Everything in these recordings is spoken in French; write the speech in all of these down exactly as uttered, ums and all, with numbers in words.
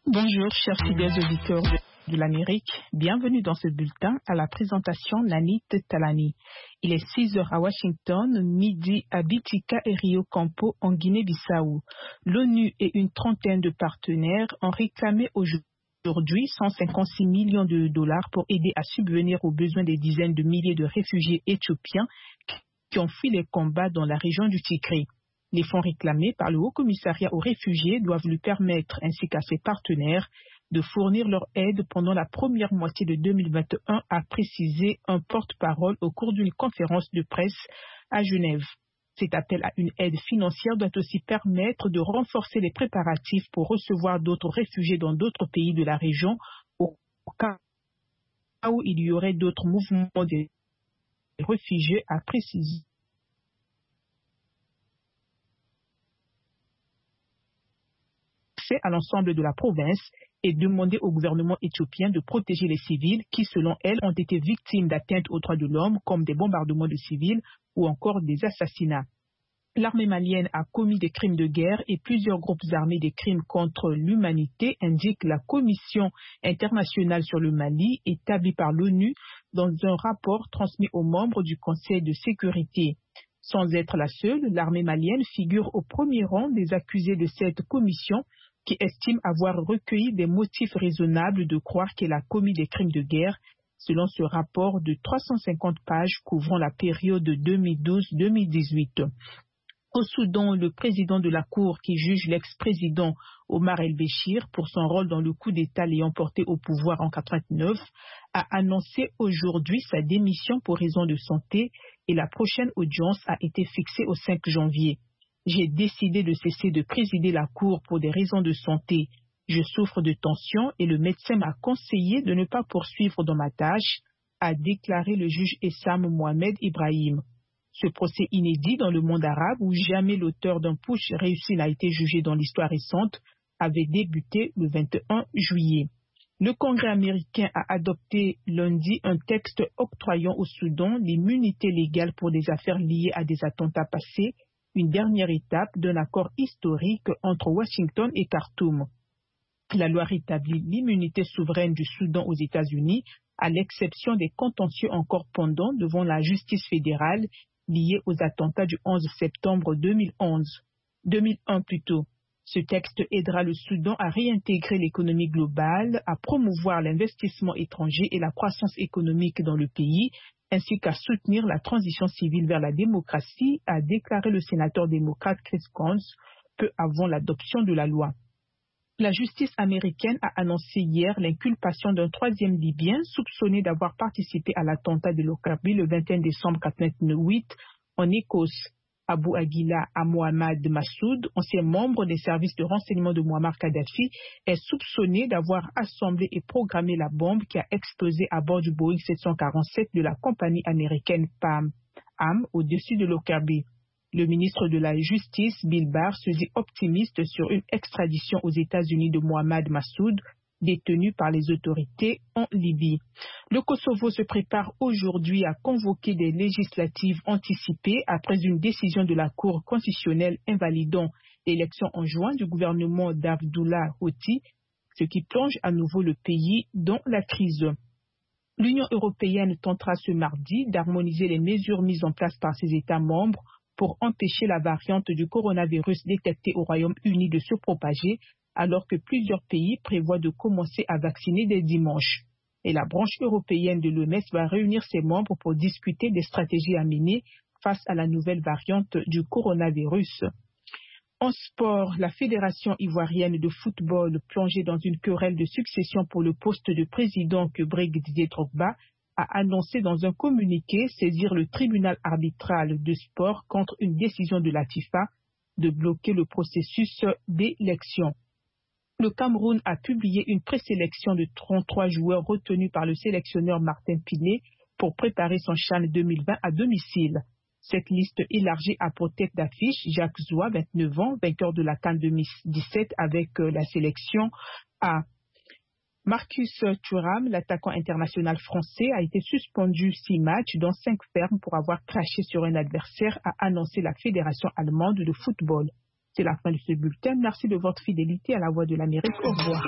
Bonjour, chers fidèles auditeurs de, de l'Amérique. Bienvenue dans ce bulletin à la présentation Nanit Talani. Il est six heures à Washington, midi à Bitika et Rio Campo en Guinée-Bissau. L'ONU et une trentaine de partenaires ont réclamé aujourd'hui cent cinquante-six millions de dollars pour aider à subvenir aux besoins des dizaines de milliers de réfugiés éthiopiens qui ont fui les combats dans la région du Tikrit. Les fonds réclamés par le Haut-Commissariat aux réfugiés doivent lui permettre, ainsi qu'à ses partenaires, de fournir leur aide pendant la première moitié de deux mille vingt et un, a précisé un porte-parole au cours d'une conférence de presse à Genève. Cet appel à une aide financière doit aussi permettre de renforcer les préparatifs pour recevoir d'autres réfugiés dans d'autres pays de la région au cas où il y aurait d'autres mouvements de réfugiés, a précisé. À l'ensemble de la province et demander au gouvernement éthiopien de protéger les civils qui, selon elle, ont été victimes d'atteintes aux droits de l'homme comme des bombardements de civils ou encore des assassinats. L'armée malienne a commis des crimes de guerre et plusieurs groupes armés des crimes contre l'humanité, indique la Commission internationale sur le Mali établie par l'ONU dans un rapport transmis aux membres du Conseil de sécurité. Sans être la seule, l'armée malienne figure au premier rang des accusés de cette commission qui estime avoir recueilli des motifs raisonnables de croire qu'elle a commis des crimes de guerre, selon ce rapport de trois cent cinquante pages couvrant la période deux mille douze à deux mille dix-huit. Au Soudan, le président de la Cour qui juge l'ex-président Omar el-Béchir pour son rôle dans le coup d'État l'ayant porté au pouvoir en quatre-vingt-neuf a annoncé aujourd'hui sa démission pour raison de santé et la prochaine audience a été fixée au cinq janvier. J'ai décidé de cesser de présider la Cour pour des raisons de santé. Je souffre de tension et le médecin m'a conseillé de ne pas poursuivre dans ma tâche, a déclaré le juge Essam Mohamed Ibrahim. Ce procès inédit dans le monde arabe où jamais l'auteur d'un putsch réussi n'a été jugé dans l'histoire récente avait débuté le vingt et un juillet. Le Congrès américain a adopté lundi un texte octroyant au Soudan l'immunité légale pour des affaires liées à des attentats passés, une dernière étape d'un accord historique entre Washington et Khartoum. La loi rétablit l'immunité souveraine du Soudan aux États-Unis, à l'exception des contentieux encore pendants devant la justice fédérale liés aux attentats du onze septembre deux mille onze, deux mille un plutôt. Ce texte aidera le Soudan à réintégrer l'économie globale, à promouvoir l'investissement étranger et la croissance économique dans le pays, ainsi qu'à soutenir la transition civile vers la démocratie, a déclaré le sénateur démocrate Chris Coons peu avant l'adoption de la loi. La justice américaine a annoncé hier l'inculpation d'un troisième Libyen soupçonné d'avoir participé à l'attentat de Lockerbie le vingt et un décembre quatre-vingt-huit en Écosse. Abou Aguila Mohamed Massoud, ancien membre des services de renseignement de Muammar Kadhafi, est soupçonné d'avoir assemblé et programmé la bombe qui a explosé à bord du Boeing sept cent quarante-sept de la compagnie américaine P A M, A M au-dessus de Lockerbie. Le ministre de la Justice, Bill Barr, se dit optimiste sur une extradition aux États-Unis de Mohamed Massoud, détenu par les autorités en Libye. Le Kosovo se prépare aujourd'hui à convoquer des législatives anticipées après une décision de la Cour constitutionnelle invalidant l'élection en juin du gouvernement d'Abdullah Houthi, ce qui plonge à nouveau le pays dans la crise. L'Union européenne tentera ce mardi d'harmoniser les mesures mises en place par ses États membres pour empêcher la variante du coronavirus détectée au Royaume-Uni de se propager, alors que plusieurs pays prévoient de commencer à vacciner dès dimanche. Et la branche européenne de l'O M S va réunir ses membres pour discuter des stratégies à mener face à la nouvelle variante du coronavirus. En sport, la Fédération ivoirienne de football, plongée dans une querelle de succession pour le poste de président que brigue Didier Drogba, a annoncé dans un communiqué saisir le tribunal arbitral de sport contre une décision de la FIFA de bloquer le processus d'élection. Le Cameroun a publié une présélection de trente-trois joueurs retenus par le sélectionneur Martin Pinet pour préparer son CHAN deux mille vingt à domicile. Cette liste élargie a pour tête d'affiche Jacques Zoua, vingt-neuf ans, vainqueur de la CAN deux mille dix-sept avec la sélection A. Marcus Thuram, l'attaquant international français, a été suspendu six matchs, dont cinq fermes, pour avoir craché sur un adversaire, a annoncé la Fédération allemande de football. C'est la fin de ce bulletin. Merci de votre fidélité à la Voix de l'Amérique. Au revoir.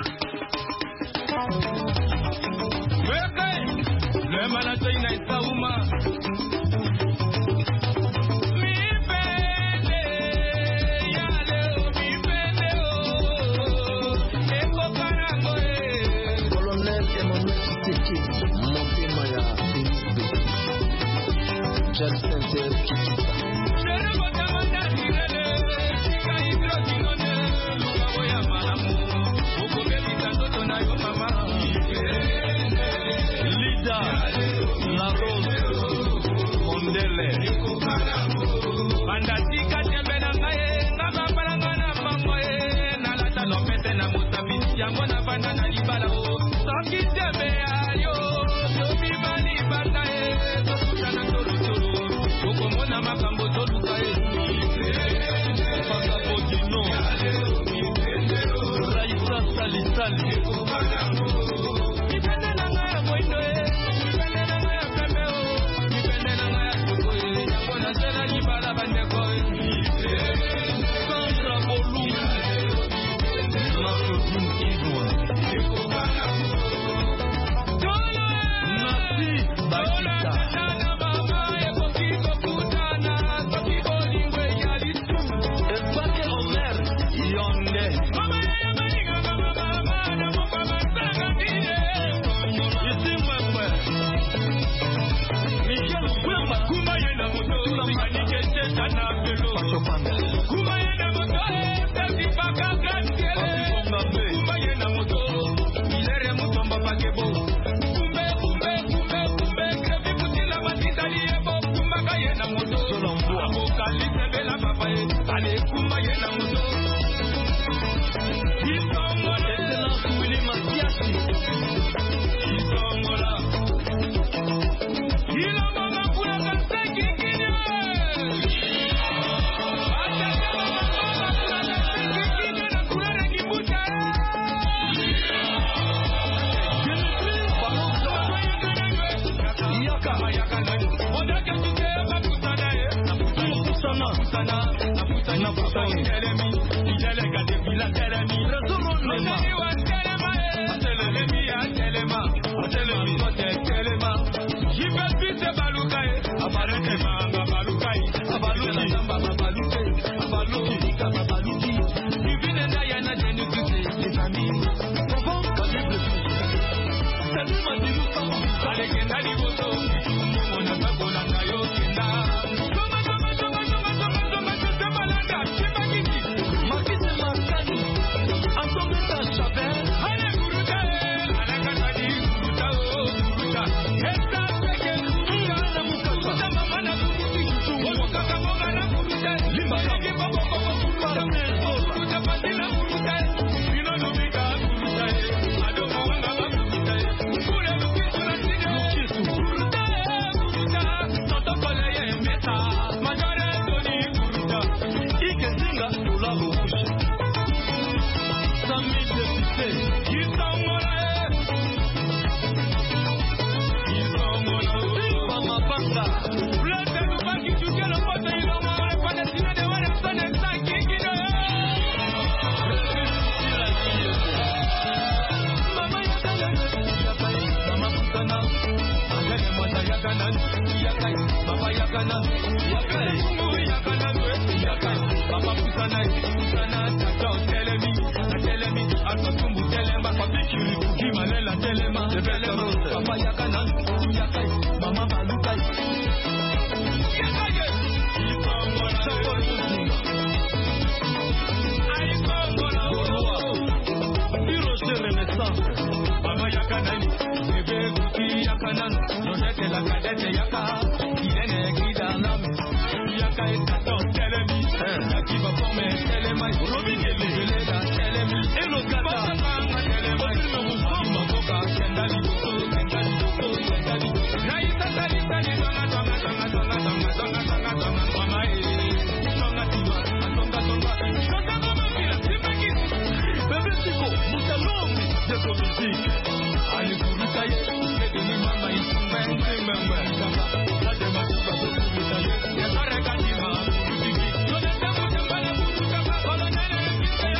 Mama Yakanani, Bebe Guki Yakanan, Nonete la Cadete Yakan.